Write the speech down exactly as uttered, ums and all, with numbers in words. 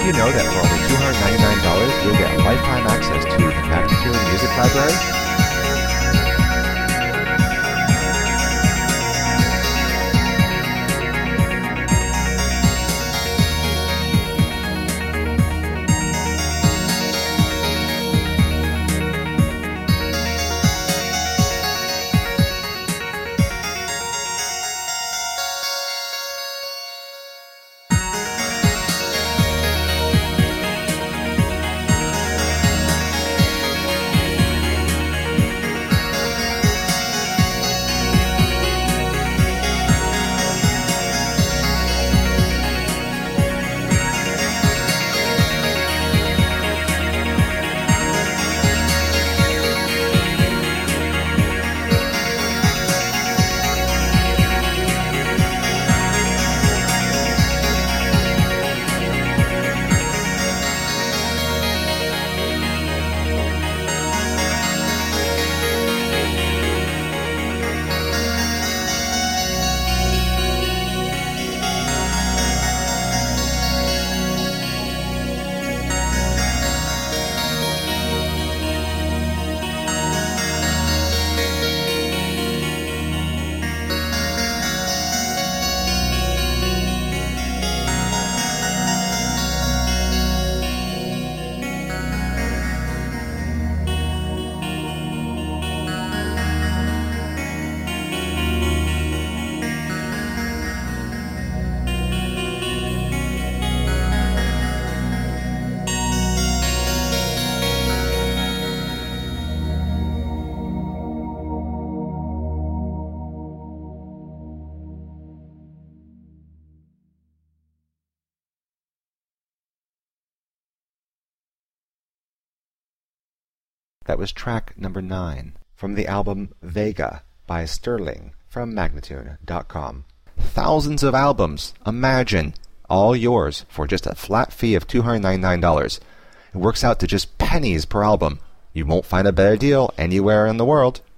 you know that for only two hundred ninety-nine dollars you'll get lifetime access to the Magnitude Music Library? That was track number nine from the album Vega by Sterling from Magnatune dot com. Thousands of albums, imagine, all yours for just a flat fee of two hundred ninety-nine dollars. It works out to just pennies per album. You won't find a better deal anywhere in the world.